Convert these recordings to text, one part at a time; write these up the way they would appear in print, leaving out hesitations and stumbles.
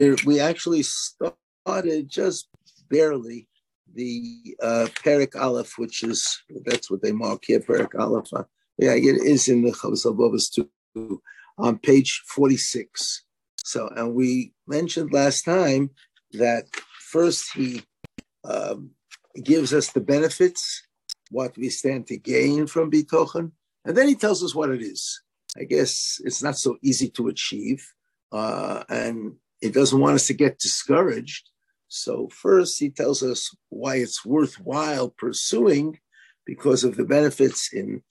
we actually started just barely the Perek Aleph, that's what they mark here, Perek Aleph. Yeah, it is in the Chavos Halevavos too, on page 46. So, and we mentioned last time that first he gives us the benefits, what we stand to gain from Bitochen, and then he tells us what it is. I guess it's not so easy to achieve, and he doesn't want us to get discouraged. So first he tells us why it's worthwhile pursuing because of the benefits in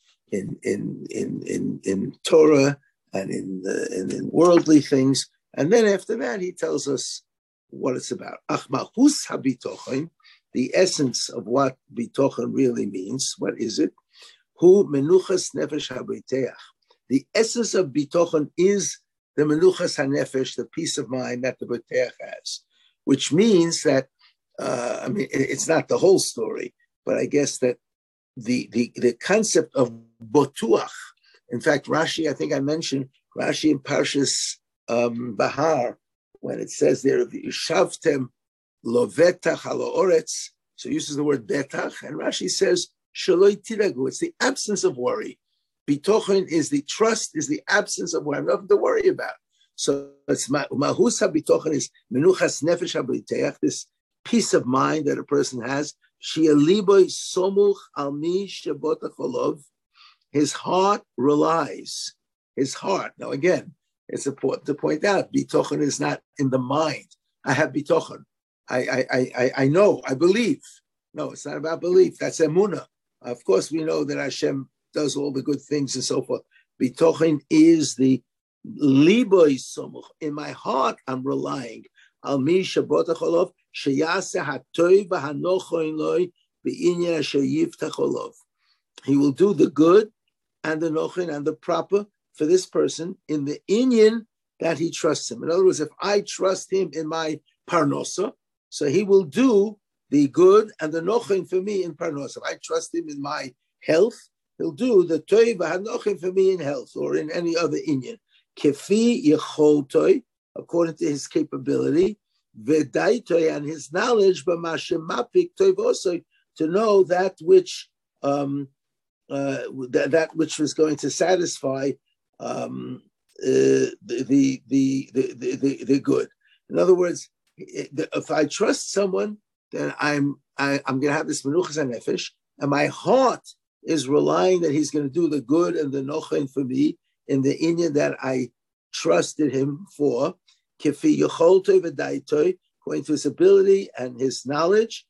Torah and in worldly things. And then after that, he tells us what it's about. Achmahus habitochen, the essence of what bitochen really means. What is it? Hu menuchas nefesh habriteach. The essence of bitochen is the menuchas hanefesh, the peace of mind that the briteach has, which means that, it's not the whole story, but I guess that the concept of botuach, in fact, Rashi, I think I mentioned Rashi in Parshas Bahar, when it says there, Yishavtem lo vetach alo oretz, so it uses the word betach, and Rashi says, Shaloi tiragu, it's the absence of worry. Bitochen is the trust, is the absence of worry, nothing to worry about. So it's mahus habitochen is menuchas nefesh habriteach, this peace of mind that a person has. Shia liboy somuch al mi shebotach olov. His heart relies. His heart. Now again, it's important to point out, bitochen is not in the mind. I have bitochen. I know. I believe. No, it's not about belief. That's emunah. Of course, we know that Hashem does all the good things and so forth. Bitochen is the liboy somuch. In my heart, I'm relying. Al mi shebotach olov sheyaseh hatoy v'hanochoin loy b'inyan asher yiftach olov. He will do the good and the nochin and the proper for this person in the inyan that he trusts him. In other words, if I trust him in my parnosa, so he will do the good and the nochin for me in parnosa. If I trust him in my health, he'll do the toy v'hanochin for me in health or in any other inyan. Kefi yecholtoi, according to his capability, v'daitoi, and his knowledge, b'mashemapik toivosoi, to know that which that which was going to satisfy the good. In other words, if I trust someone, then I'm going to have this menuchas hanefesh, and my heart is relying that he's going to do the good and the nochen for me in the inyan that I trusted him for. Kifi yocholtoi v'daitoi, according to his ability and his knowledge,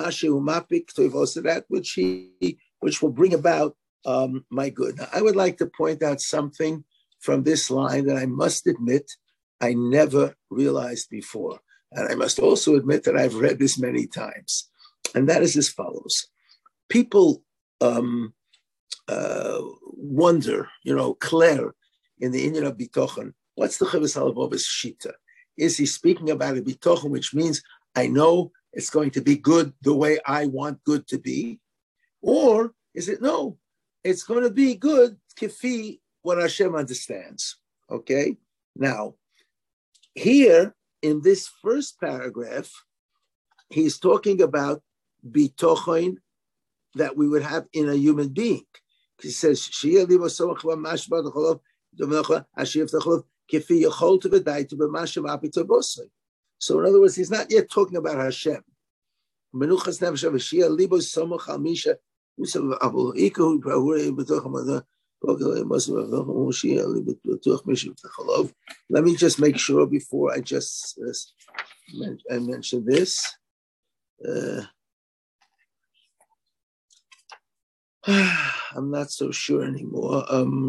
that which will bring about my good. Now, I would like to point out something from this line that I must admit I never realized before. And I must also admit that I've read this many times. And that is as follows. People wonder, Claire, in the inyan of bitochen, what's the Chavos Halevavos shita? Is he speaking about a bitochen, which means I know it's going to be good the way I want good to be? Or is it no? It's going to be good kifi what Hashem understands. Okay? Now, here in this first paragraph, he's talking about bitochen that we would have in a human being. He says, so in other words, he's not yet talking about Hashem. Let me just make sure before I just I mention this. I'm not so sure anymore.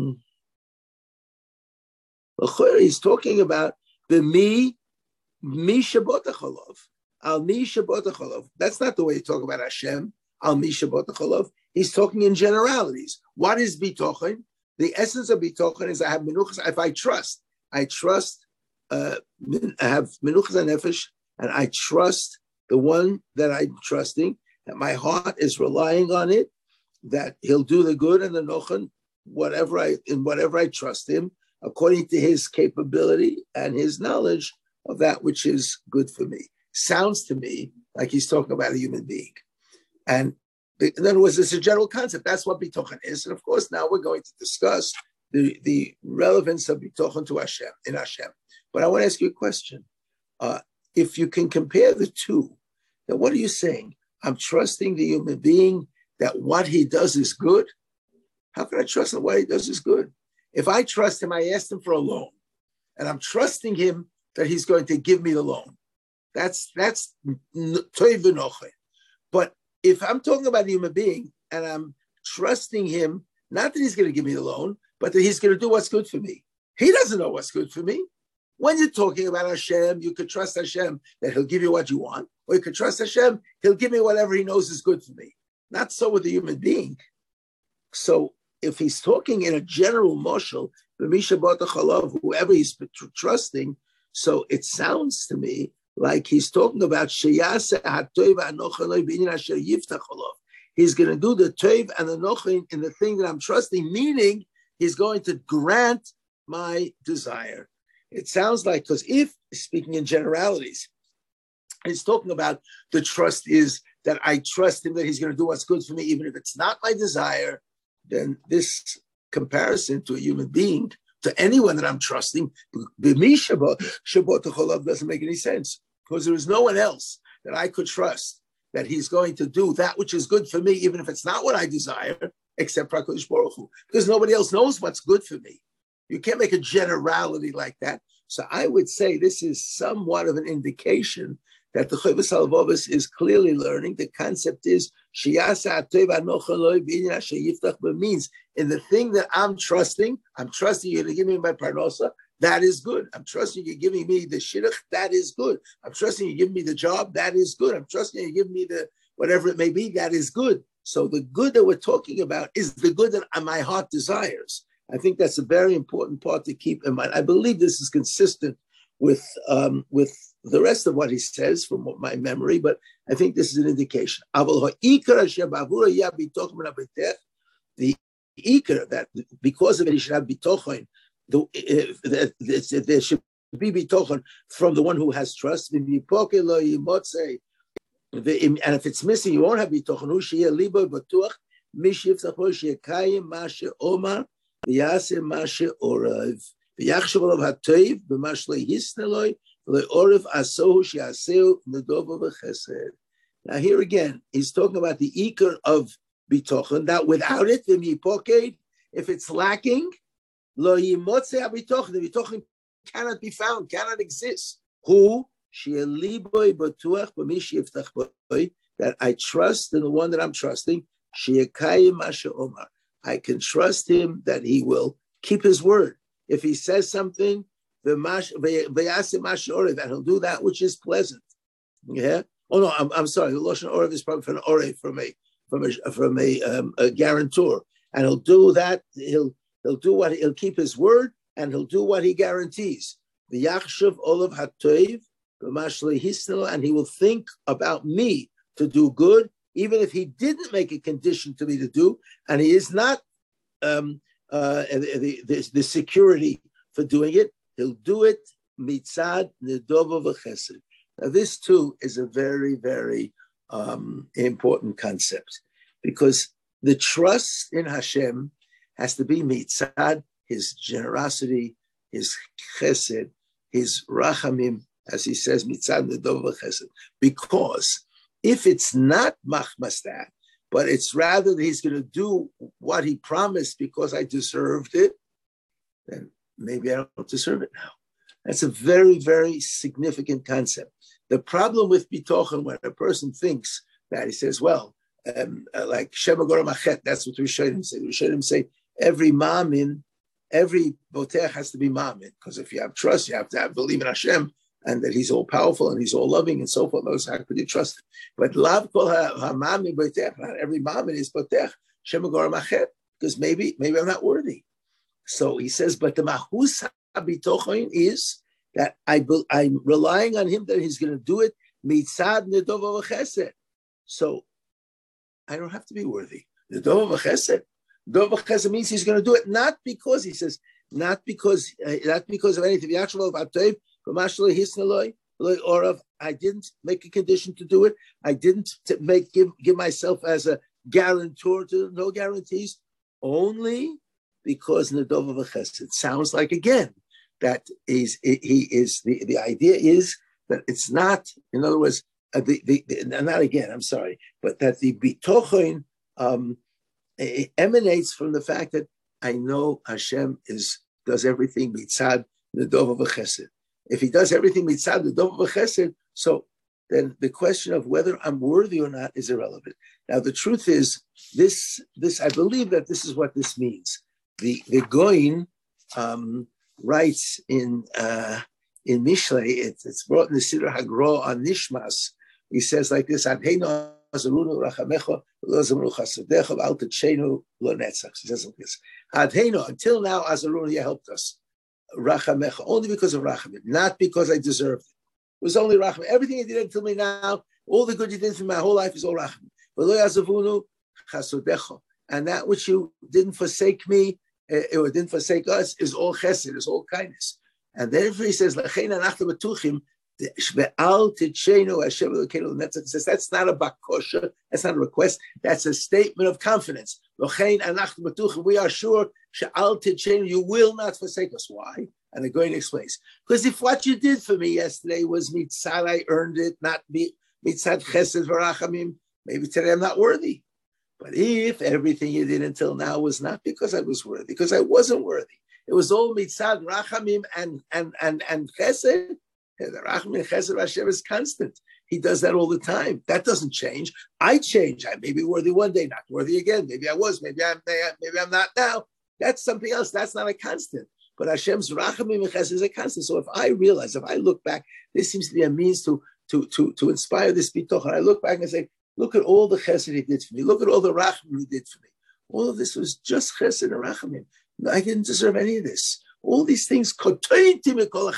He's talking about the mi shabotacholov. Al mi shabotacholov. That's not the way you talk about Hashem. Al mi shabotacholov. He's talking in generalities. What is bitochen? The essence of bitochen is I have menuchas. If I trust, I have menuchas hanefesh, and I trust the one that I'm trusting, that my heart is relying on it, that he'll do the good and the nochen, whatever I trust him, according to his capability and his knowledge, of that which is good for me. Sounds to me like he's talking about a human being. And in other words, it's a general concept. That's what bitochen is. And of course, now we're going to discuss the relevance of bitochen to Hashem, in Hashem. But I want to ask you a question. If you can compare the two, then what are you saying? I'm trusting the human being that what he does is good. How can I trust that what he does is good? If I trust him, I asked him for a loan, and I'm trusting him that he's going to give me the loan. That's toiv v'nochen. But if I'm talking about a human being and I'm trusting him, not that he's going to give me the loan, but that he's going to do what's good for me. He doesn't know what's good for me. When you're talking about Hashem, you could trust Hashem that he'll give you what you want, or you could trust Hashem, he'll give me whatever he knows is good for me. Not so with the human being. So if he's talking in a general moshel, whoever he's trusting, so it sounds to me like he's talking about he's going to do the toiv and the nochin in the thing that I'm trusting, meaning he's going to grant my desire. It sounds like, because if, speaking in generalities, he's talking about the trust is that I trust him that he's going to do what's good for me, even if it's not my desire, then this comparison to a human being, to anyone that I'm trusting, doesn't make any sense, because there is no one else that I could trust that he's going to do that which is good for me, even if it's not what I desire, except HaKadosh Baruch Hu, because nobody else knows what's good for me. You can't make a generality like that. So I would say this is somewhat of an indication that the Chovos HaLevavos is clearly learning. The concept is means in the thing that I'm trusting you to give me my parnosa, that is good. I'm trusting you giving me the shidduch, that is good. I'm trusting you giving me the job, that is good. I'm trusting you giving me the whatever it may be, that is good. So the good that we're talking about is the good that my heart desires. I think that's a very important part to keep in mind. I believe this is consistent with the rest of what he says from my memory, but I think this is an indication. The ikar, that because of it, he should have bitochen, there should be bitochen from the one who has trust. And if it's missing, you won't have bitochen. Now here again, he's talking about the ikar of bitochen, that without it, if it's lacking, the bitochen cannot be found, cannot exist. Who? That I trust in the one that I'm trusting. I can trust him that he will keep his word. If he says something, and he'll do that which is pleasant. Yeah. Oh no, I'm sorry. The Lashon Orev is probably from a guarantor, and he'll do that. He'll keep his word, and he'll do what he guarantees. The Yachshav Olav Hatoiv, and he will think about me to do good, even if he didn't make a condition to me to do, and he is not the security for doing it. He'll do it mitzad nedova v'chesed. Now, this too is a very, very important concept, because the trust in Hashem has to be mitzad, his generosity, his chesed, his rachamim, as he says, mitzad nedova v'chesed. Because if it's not machmas that, but it's rather that he's going to do what he promised because I deserved it, then maybe I don't deserve it now. That's a very, very significant concept. The problem with bitochen, when a person thinks that, he says, well, like Shema Gora Machet, that's what Rishonim say. Rishonim say every mamin, every botech has to be mamin, because if you have trust, you have to believe in Hashem, and that he's all powerful and he's all loving and so forth. How could you trust him? But lav kol ha'mamin botech, not every mamin is botech Shema Gora Machet, because maybe I'm not worthy. So he says, but the mahus habitochen is that I'm relying on him that he's going to do it mitzad nedova v'chesed. So I don't have to be worthy. Nedova v'chesed. Nedova v'chesed means he's going to do it not because, he says, not because of anything. I didn't make a condition to do it. I didn't give myself as a guarantor to no guarantees, only because Nadova v'Chesed. It sounds like, again, that he is the idea is that it's not, in other words, not again, I'm sorry, but that the bitochen emanates from the fact that I know Hashem does everything mitzad Nadova v'Chesed. If he does everything mitzad Nadova v'Chesed, so then the question of whether I'm worthy or not is irrelevant. Now, the truth is, this I believe that this is what this means. The Goin writes in Mishlei, it's brought in the Siddur Hagro on Nishmas. He says like this: Adheinu azarunu rachamecha lo zamru chasadecha v'al tachenu lo netzach. He says like this: Adheinu, until now, azarunu, you helped us. Rachamecha, only because of rachamim, not because I deserved it. It was only rachamim. Everything you did until me now, all the good you did for my whole life is all rachamim. V'lo yazavunu chasadecha, and that which you didn't forsake me, or didn't forsake us, is all chesed, is all kindness. And therefore he says, L'chein anachnu b'tuchim, ve'al titcheinu Hashem Elokeinu l'netzach. He says, that's not a bakosha, that's not a request, that's a statement of confidence. L'chein anachnu b'tuchim, we are sure, she'al titcheinu, you will not forsake us. Why? And the Goyen explains, because if what you did for me yesterday was mitzad, I earned it, not mitzad chesed v'rachamim, maybe today I'm not worthy. But if everything you did until now was not because I was worthy, because I wasn't worthy, it was all mitzad rachamim and chesed. The rachamim and chesed of Hashem is constant. He does that all the time. That doesn't change. I change. I may be worthy one day, not worthy again. Maybe I was. Maybe I'm not now. That's something else. That's not a constant. But Hashem's rachamim and chesed is a constant. So if I look back, this seems to be a means to inspire this bitochen. I look back and say, look at all the chesed he did for me. Look at all the rachamim he did for me. All of this was just chesed and rachamim. I didn't deserve any of this. All these things, like Yaakov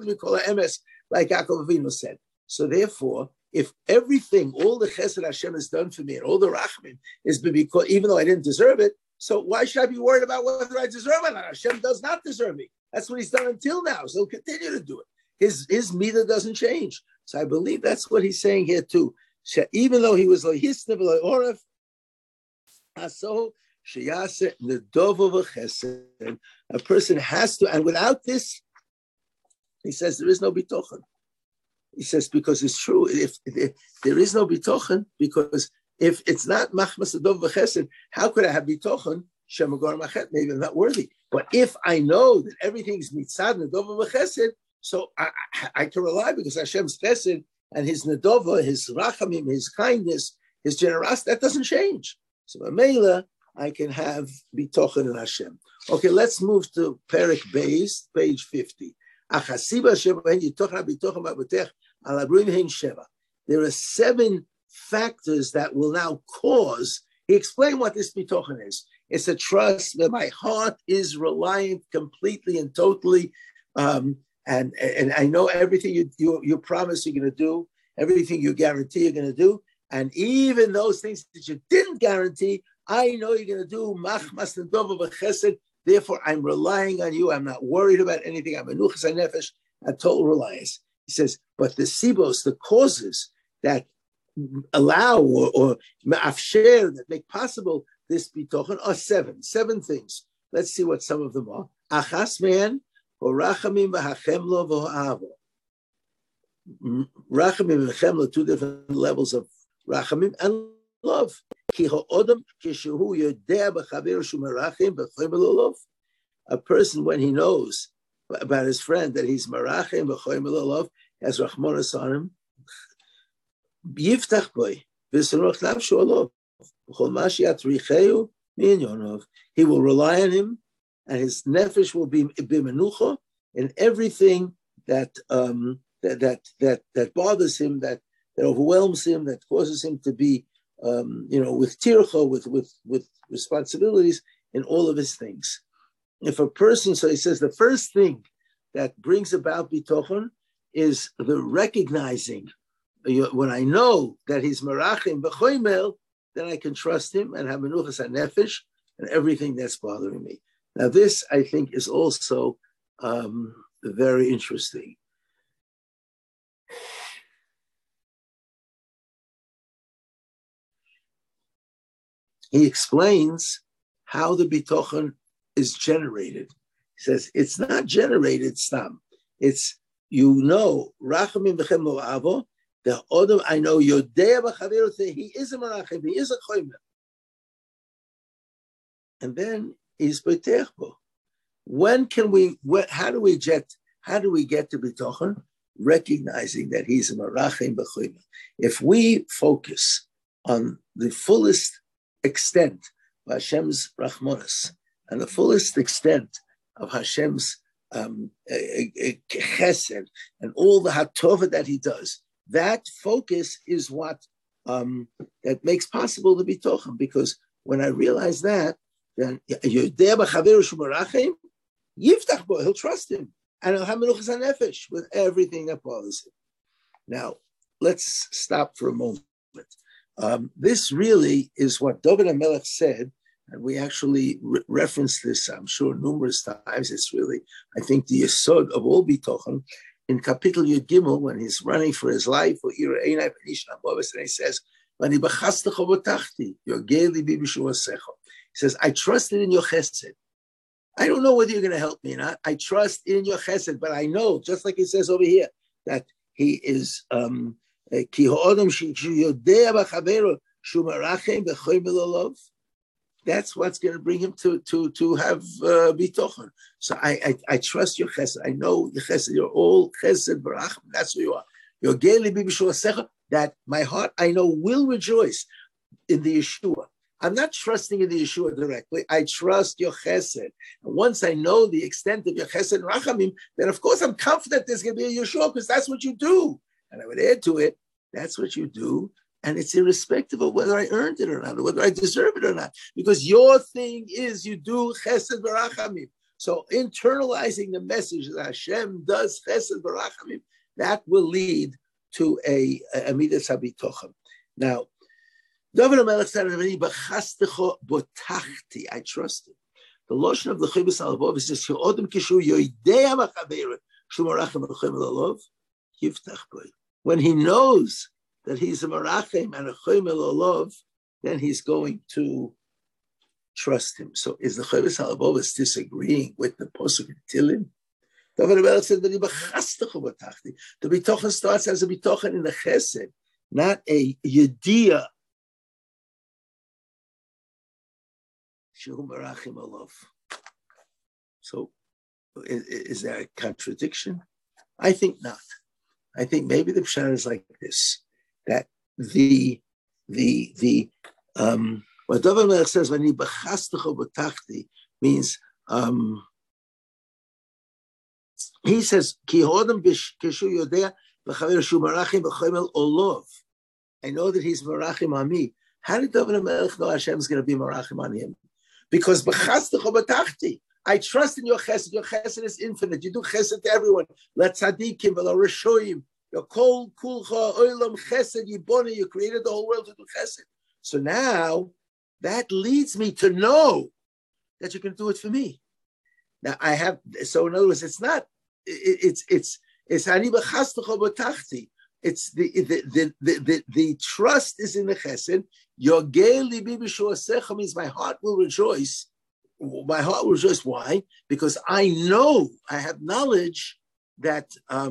Avinu said. So therefore, if everything, all the chesed Hashem has done for me and all the rachamim is because, even though I didn't deserve it, so why should I be worried about whether I deserve it or not? Hashem does not deserve me. That's what he's done until now. So he'll continue to do it. His midah doesn't change. So I believe that's what he's saying here too. Even though he was like hisnev oref, aso sheyase nedovo v'chesed, a person has to, and without this, he says there is no bitochen. He says because it's true. If there is no bitochen, because if it's not machmas nedovo v'chesed, how could I have bitochen? Shemagor machet, maybe I'm not worthy. But if I know that everything's mitzad nedovo v'chesed, so I can rely because Hashem's chesed and his nedova, his rachamim, his kindness, his generosity, that doesn't change. So Mamela, I can have bitochen in Hashem. Okay, let's move to Perek Beis, page 50. There are 7 factors that will now cause. He explained what this bitochen is. It's a trust that my heart is reliant completely and totally. And I know everything you promise you're going to do, everything you guarantee you're going to do, and even those things that you didn't guarantee, I know you're going to do. Machmas nedova v'chesed. Therefore, I'm relying on you. I'm not worried about anything. I'm menuchas hanefesh, a total reliance. He says, but the sibos, the causes that allow or ma'afsher, that make possible this bitochen, are 7 things. Let's see what some of them are. Achas me'en, rachamim v'hachemlo v'ha'avo. Rachamim and chemlo, 2 different levels of rachamim and love. A person, when he knows about his friend that he's marachim v'choyim love, has rachmanas on him, yiftach boy v'sanoch nafshu alav v'chol mashiach richeyu mi'inyonav. He will rely on him, and his nefesh will be menucha in everything that bothers him, that overwhelms him, that causes him to be with tircha, with responsibilities in all of his things. If a person, so he says, the first thing that brings about bitochen is the recognizing. When I know that he's marachim b'choymel, then I can trust him and have menuchas hanefesh and everything that's bothering me. Now, this I think is also very interesting. he explains how the bitochen is generated. He says it's not generated stam. It's, rachamim v'chem lo avo, the odom, I know yodea b'chaveru, he is a marachim, he is a choymer. And then he's b'teich bo. How do we get to bitochen? Recognizing that he's a marachim b'choymer. If we focus on the fullest extent of Hashem's rachmanas and the fullest extent of Hashem's chesed and all the hatova that he does, that focus is what that makes possible the bitochen. Because when I realize that, then yiftach bo, he'll trust him, and he'll have menuchas hanefesh with everything that bothers him. Now, let's stop for a moment. This really is what David HaMelech said, and we actually referenced this, I'm sure, numerous times. It's really, I think, the yesod of all bitochen. In Kapitel Yud Gimel, when he's running for his life, and he says, he says, I trusted in your chesed. I don't know whether you're going to help me or not. I trust in your chesed, but I know, just like he says over here, that he is that's what's going to bring him to have bitochen. So I trust your chesed. I know your chesed. You're all chesed barach. That's who you are. You're that my heart, I know, will rejoice in the Yeshua. I'm not trusting in the Yeshua directly. I trust your chesed. And once I know the extent of your chesed and rachamim, then of course I'm confident there's going to be a Yeshua, because that's what you do. And I would add to it, that's what you do. And it's irrespective of whether I earned it or not, or whether I deserve it or not. Because your thing is you do chesed v'rachamim. So internalizing the message that Hashem does chesed v'rachamim, that will lead to a midas habitochen. Now, David HaMelech said, I trust him. The lotion of the Chibus Alavov is just, when he knows that he's a marachim and a chomer lolov, then he's going to trust him. So is the Chibus Alavov disagreeing with the Posuk in Tilim? David HaMelech said, the bitochen starts as a bitochen in the chesed, not a yediyah. So is there a contradiction? I think not. I think maybe the pshat is like this, that what David HaMelech says, "V'ani b'chastecho b'tachti," means he says, "Ki hodem kishu yodea v'chaver shu marachim v'chomer olov." I know that he's marachim on me. How did David HaMelech know Hashem is going to be marachim on him? Because b'chastecho b'tachti, I trust in your chesed. Your chesed is infinite. You do chesed to everyone. Let tzadikim v'lo rishoyim. Your kol kulcha olam chesed yiboni. You created the whole world to do chesed. So now that leads me to know that you can do it for me. Now I have. So in other words, it's not. It's ani b'chastecho b'tachti. It's the trust is in the chesed. Yogel libi b'shuasecha means my heart will rejoice. My heart will rejoice. Why? Because I know, I have knowledge that I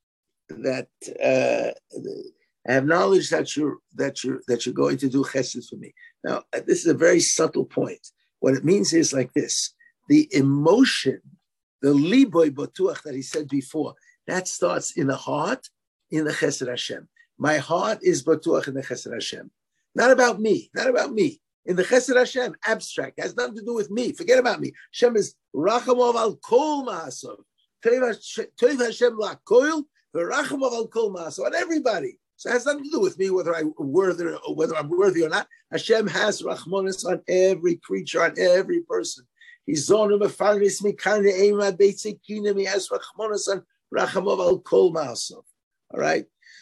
have knowledge that you're going to do chesed for me. Now, this is a very subtle point. What it means is like this: the emotion, the liboy batuach that he said before, that starts in the heart, in the chesed Hashem. My heart is batuach in the chesed Hashem. Not about me, not about me. In the chesed Hashem, abstract, has nothing to do with me. Forget about me. Hashem is rachamov al kol ma'asov. Tov Hashem la koil, v'rachamov al kol ma'asov. On everybody. So it has nothing to do with me, whether I'm worthy or not. Hashem has rachmanis on every creature, on every person. He's zonu mefanis mikane eima beitzikinim. He has rachmanis on rachamov al kol ma'asov. All right.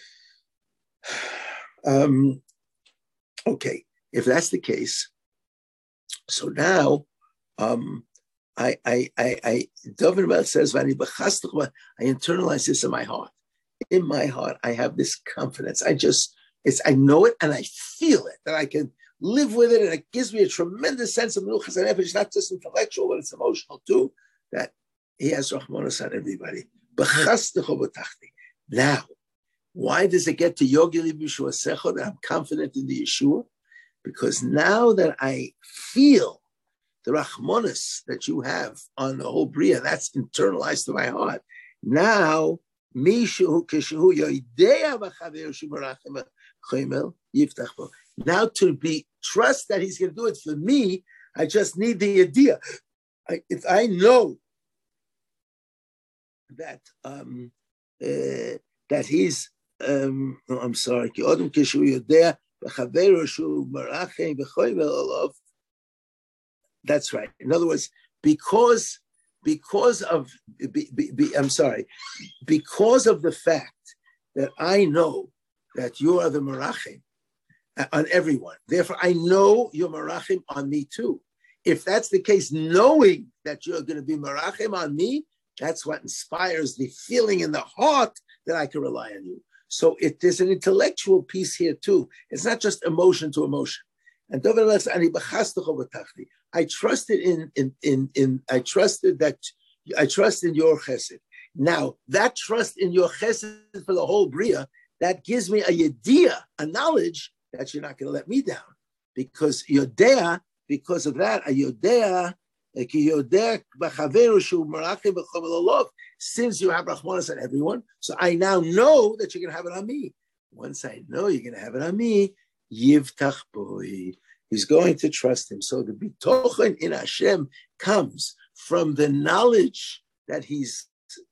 Okay. If that's the case, so now, David HaMelech says, I internalize this in my heart. In my heart, I have this confidence. I know it and I feel it, that live with it, and it gives me a tremendous sense of menuchas and nefesh, not just intellectual, but it's emotional too, that he has Rahmanas on everybody. Now, why does it get to Yogili B'Yeshua Secho that I'm confident in the Yeshua? Because now that I feel the Rahmanas that you have on the whole Bria, that's internalized to my heart. Now, now to be trust that he's going to do it for me, I just need the idea. If I know that that he's I'm sorry, that's right. In other words, because of the fact that I know that you are the Merachim on everyone. Therefore, I know you're Merachim on me too. If that's the case, knowing that you're going to be Merachim on me, that's what inspires the feeling in the heart that I can rely on you. So there's an intellectual piece here too. It's not just emotion to emotion. And I trusted in I trusted in your chesed. Now that trust in your chesed for the whole bria, that gives me a yediyah, a knowledge that you're not going to let me down, because yodea, because of that, a yodea, since you have Rahmanas on everyone, so I now know that you're going to have it on me. Once I know you're going to have it on me, Yivtach boy, he's going to trust him. So the bitochen in Hashem comes from the knowledge that he's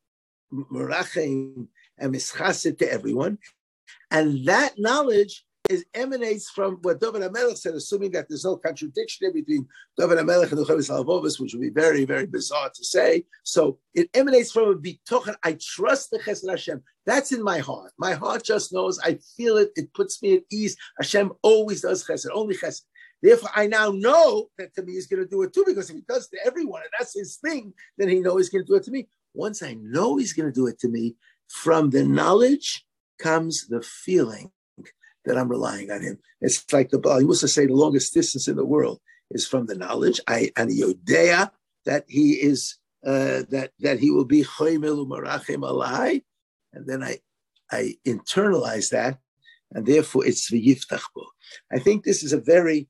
merachim and mischaset to everyone, and that knowledge emanates from what David HaMelech said, assuming that there's no contradiction between David HaMelech and the Chovis HaLevavos, which would be very, very bizarre to say. So it emanates from a bitochen. I trust the Chesed Hashem. That's in my heart. My heart just knows. I feel it. It puts me at ease. Hashem always does Chesed, only Chesed. Therefore, I now know that to me he's going to do it too, because if he does to everyone, and that's his thing, then he knows he's going to do it to me. Once I know he's going to do it to me, from the knowledge comes the feeling that I'm relying on him. It's like the Baal Musa say, the longest distance in the world is from the knowledge. And Yodea, that he is that he will be Choymel Umarachem Alai, and then I internalize that, and therefore it's V'yiftach Bo. I think this is a very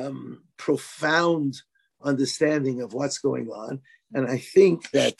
profound understanding of what's going on, and I think that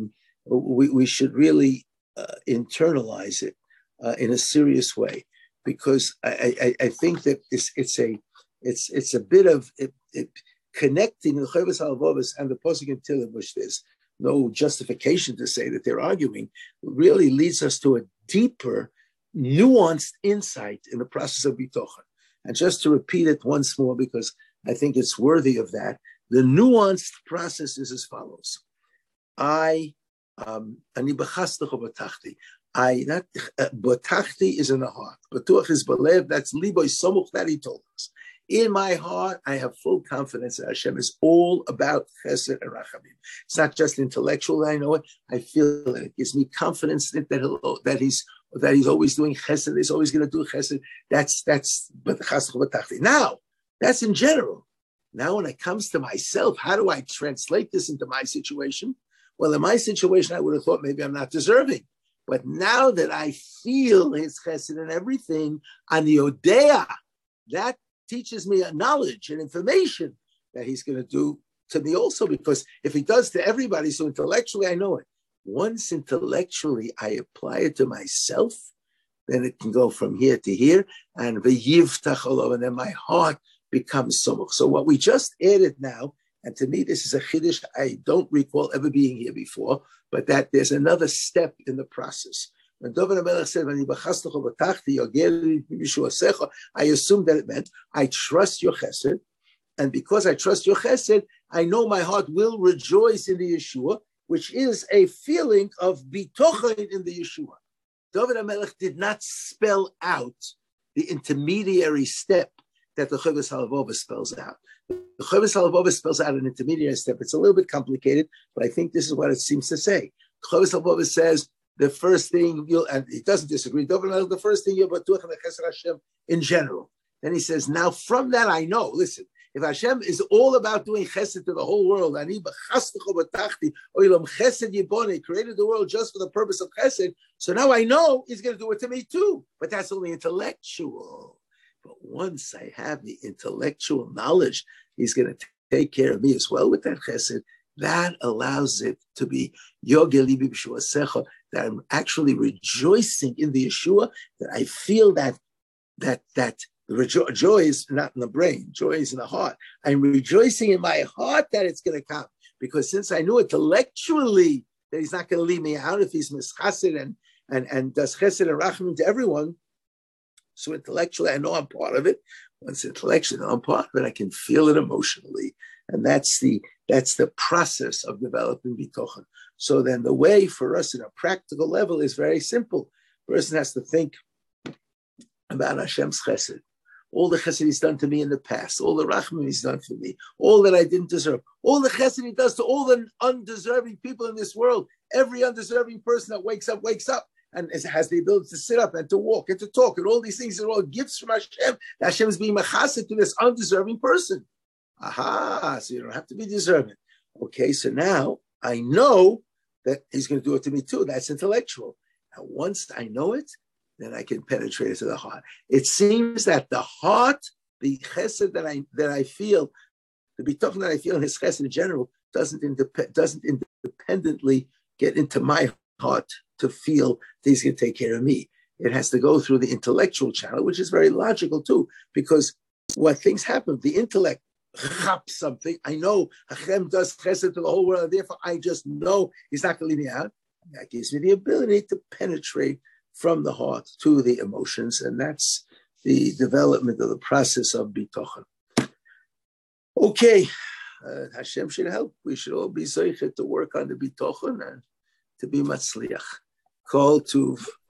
we should really internalize it in a serious way. Because I think that it's a bit of connecting the Chovis HaLevavos and the Posuk in Tehillim, which there's no justification to say that they're arguing, really leads us to a deeper, nuanced insight in the process of Bitochen. And just to repeat it once more, because I think it's worthy of that, the nuanced process is as follows. Ani b'chastecho b'tachti. B'tachti is in the heart. B'tuach is b'lev. That's liboy somuch that he told us. In my heart, I have full confidence that Hashem is all about chesed and rachamim. It's not just intellectual that I know it. I feel it. It gives me confidence that he's always doing chesed. He's always going to do chesed. That's b'tachti. Now, that's in general. Now, when it comes to myself, how do I translate this into my situation? Well, in my situation, I would have thought maybe I'm not deserving. But now that I feel his chesed and everything, on the Odea, that teaches me a knowledge and information that he's going to do to me also, because if he does to everybody, so intellectually I know it. Once intellectually I apply it to myself, then it can go from here to here, and and then my heart becomes somuch. So what we just added now, and to me this is a chiddush I don't recall ever being here before, but that there's another step in the process. When David HaMelech said, I assumed that it meant, I trust your chesed, and because I trust your chesed, I know my heart will rejoice in the Yeshua, which is a feeling of bitochen in the Yeshua. David HaMelech did not spell out the intermediary step that the Chovis HaLevavos spells out. The Chovis HaLevavos spells out an intermediary step. It's a little bit complicated, but I think this is what it seems to say. Chovis HaLevavos says the first thing and he doesn't disagree. The first thing you're batuach and chesed Hashem in general. Then he says, now from that I know, listen, if Hashem is all about doing chesed to the whole world, Ani b'chastecho b'tachti, oilam chesed yibone, created the world just for the purpose of chesed, so now I know he's going to do it to me too. But that's only intellectual. But once I have the intellectual knowledge, he's going to take care of me as well with that chesed. That allows it to be Yogeh libi b'shuasecha, that I'm actually rejoicing in the Yeshua, that I feel that joy is not in the brain, joy is in the heart. I'm rejoicing in my heart that it's going to come. Because since I knew intellectually that he's not going to leave me out if he's mischassid and does chesed and rachamim to everyone, so intellectually I know I'm part of it. Once intellectually I'm part of it, I can feel it emotionally. And that's the process of developing bitochen. So then the way for us in a practical level is very simple. A person has to think about Hashem's chesed. All the chesed he's done to me in the past, all the rachmim he's done for me, all that I didn't deserve, all the chesed he does to all the undeserving people in this world. Every undeserving person that wakes up and has the ability to sit up and to walk and to talk, and all these things are all gifts from Hashem. Hashem is being machased to this undeserving person. Aha, so you don't have to be deserving. Okay, so now I know that he's going to do it to me too. That's intellectual. Now, once I know it, then I can penetrate it to the heart. It seems that the heart, the chesed that I feel, the bitochen that I feel in his chesed in general, doesn't independently get into my heart to feel that he's going to take care of me. It has to go through the intellectual channel, which is very logical too, because what things happen, the intellect something. I know Hashem does chesed to the whole world, and therefore I just know he's not going to leave me out. That gives me the ability to penetrate from the heart to the emotions, and that's the development of the process of bitochen. Okay, Hashem should help. We should all be zoichet to work on the bitochen and to be matzliach. Call to